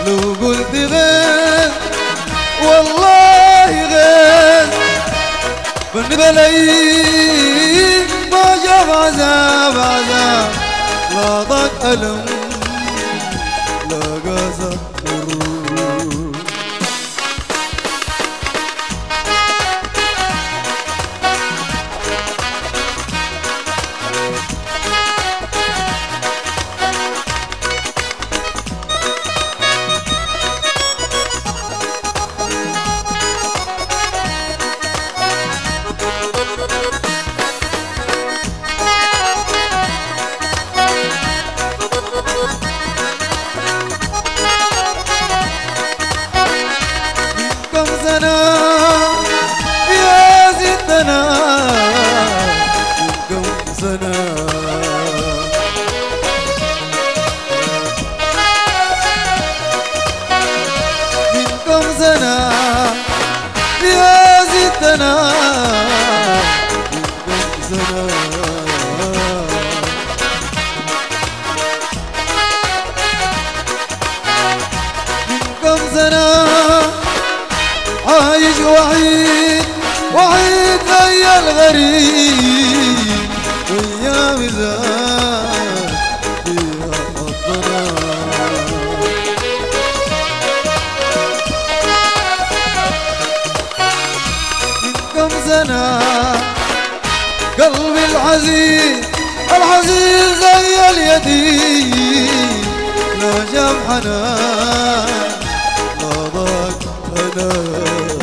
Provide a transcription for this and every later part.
لو قلت غير والله غير بالنسبة لي ما شاف عذاب عذاب لا ضاق ألم لا قاسى مر كم سنة يا ستنا كم سنة من كم سنة يا ستنا من كم سنة من كم سنة عايش وحيد وحيد زي الغريب ويا مزاج فيها الضرار من كم سنة قلبي الحزين الحزين زي اليتيم لا شاف حنان لا ضاق هنان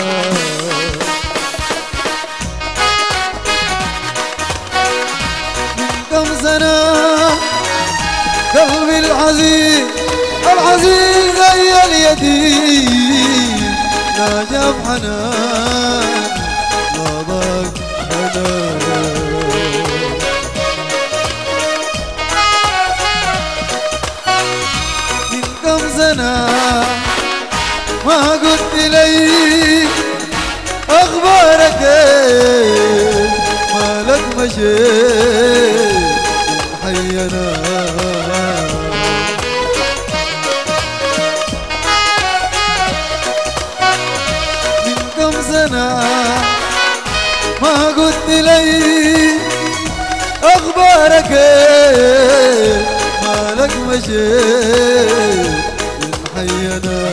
كم سنة قلبي الحزين الحزين زي اليتيم لا شاف حنان لا ضاق حنان من كم سنة ما قلت لي أخبارك ايه مالك مشيت حينا من كم سنة ما قلت لي أخبارك ايه مالك مشيت حينا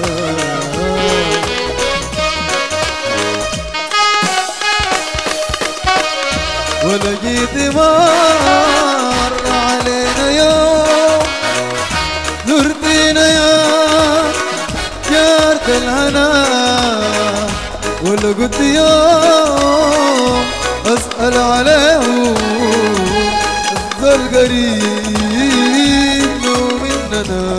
ولا جيت مر علينا يوم زرتينا يا جارة الهنا ولا قلت يوم أسأل عليه أفضل قريب لو مننا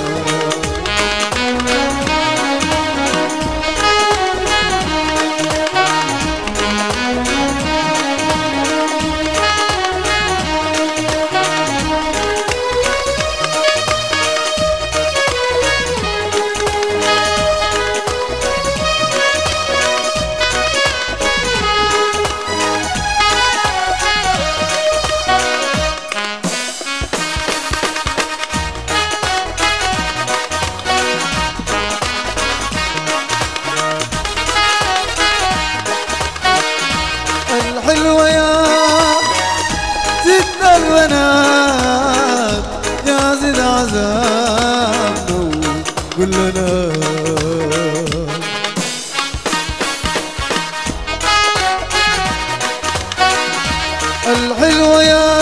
الحلوة يا ست البنات يا زيد عذاب لو قل لنا الحلوة يا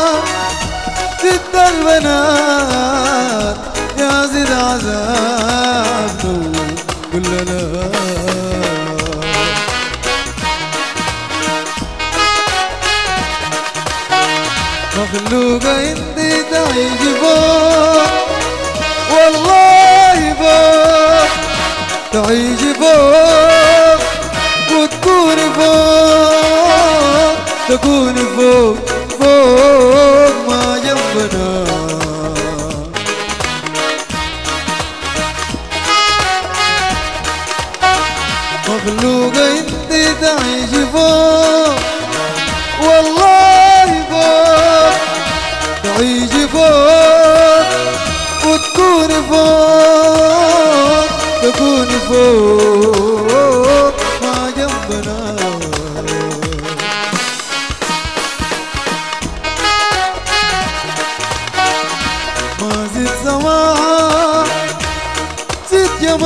ست البنات يا زيد عذاب لو قل لنا مخلوقة انتي تعيش فوق والله فوق تعيش فوق وتكون فوق تكون فوق فوق ما جنبنا مخلوقة انتي تعيش فوق والله فوق تعيش فوق وتكون تكوني فوق تكوني فوق ما جنبنا. ما زيد زمان زيد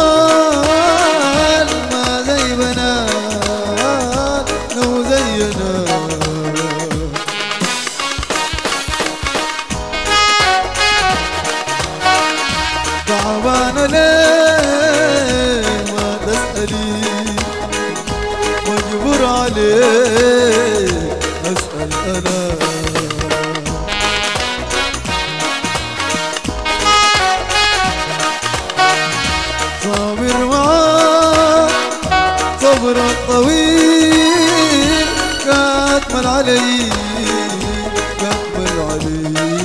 جمال ما زي بنات لو زينا. تعبانة ليه ما تسألي مجبور عليك أسأل أنا. صابر معاك صبر طويل كاتمل علي كاتمل علي.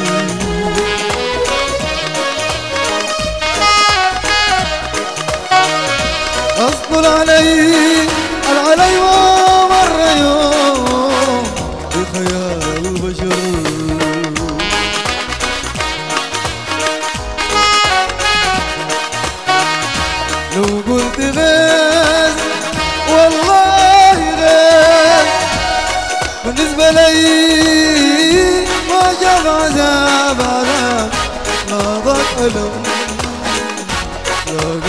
أصبر علي علي ومر يوم بخيال بشر. لو قلت غير والله غير بالنسبة لي ما جاب عذاب عذاب لا ضاق ألم لا